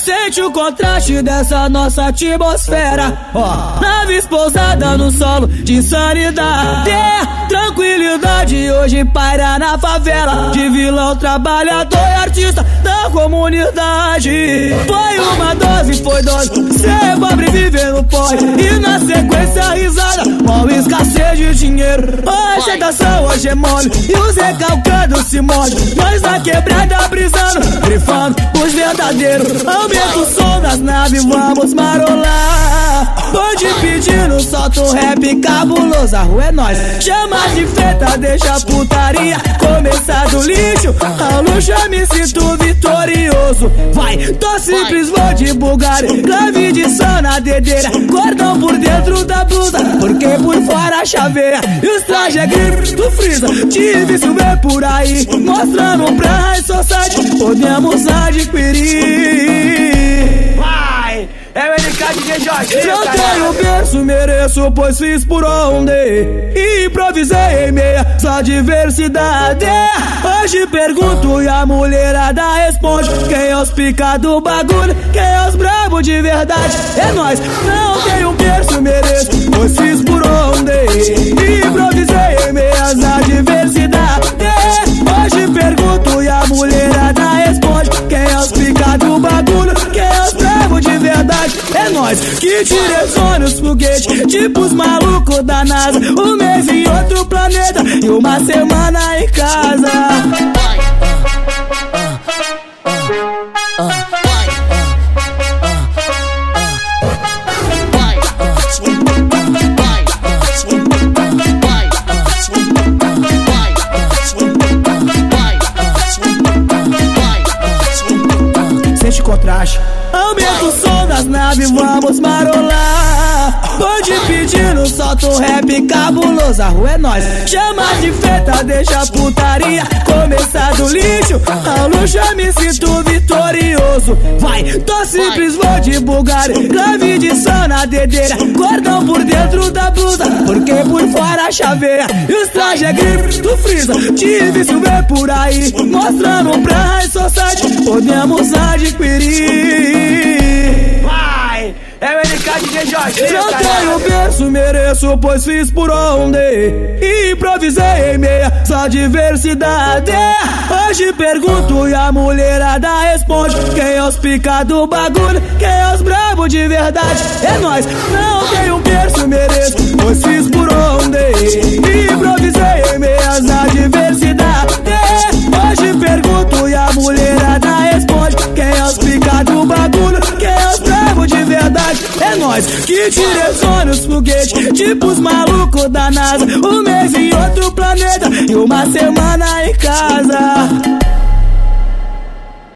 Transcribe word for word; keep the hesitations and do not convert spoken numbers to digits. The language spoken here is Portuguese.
Sente o contraste dessa nossa atmosfera, ó. Naves pousadas no solo de sanidade. Tranquilidade hoje paira na favela, de vilão, trabalhador e artista da comunidade. Foi uma dose, foi dose, ser pobre vivendo pobre, e na sequência risada, com escassez de dinheiro. A aceitação hoje é mole, e os recalcados se molham. Nós na quebrada brisando, grifando os verdadeiros. Aumenta o som das naves, vamos marolar. Pode pedindo, solta um rap cabuloso. A rua é nós, chama de feta, deixa a putaria começar do lixo ao luxo, eu me sinto vitorioso. Vai, tô simples, vou de Bulgari, grave de som na dedeira, cordão por dentro da blusa, porque por fora a chaveia. E os trajes é grifo do Freeza, difícil ver por aí, mostrando pra High Society, podemos adquirir. Vai, é o N K D J Jorge. Se eu tenho berço, mereço, pois fiz por onde e improvisei em meia só diversidade. Hoje pergunto e a mulherada responde: quem é os pica do bagulho, quem é os brabo de verdade? É nós, não tenho berço, mereço, pois fiz por onde e improvisei em meia só diversidade. Hoje pergunto e a mulherada responde: quem é os pica do bagulho, quem é os brabo de verdade? É nós que direciona os foguetes, tipo os malucos da NASA. Um mês em outro planeta e uma semana em casa. Sente contraste, aumenta o som das naves, vamos marolar. Pode pedindo, solta um rap cabuloso. A rua é nós, chama de feta, deixa a putaria começar do lixo ao luxo, eu me sinto vitorioso. Vai, tô simples, vou de Bulgari, grave de som na dedeira, cordão por dentro da blusa, porque por fora a chaveia. E os trajes é grifo do Freeza, difícil ver por aí, mostrando pra High Society, podemos adquirir. Vai, é o N K D J Jorge. Se eu tenho berço, mereço, pois fiz por onde e improvisei em meia só diversidade. Hoje pergunto e a mulherada responde: quem é os pica do bagulho, quem é os brabo de verdade? É nós, não tenho berço, mereço, pois fiz por onde e improvisei em meia só diversidade. Hoje pergunto e a mulherada responde: quem é os pica do bagulho, quem é os brabo de verdade? É nós que direciona os foguetes, tipo os malucos da NASA. Um mês em outro planeta e uma semana em casa.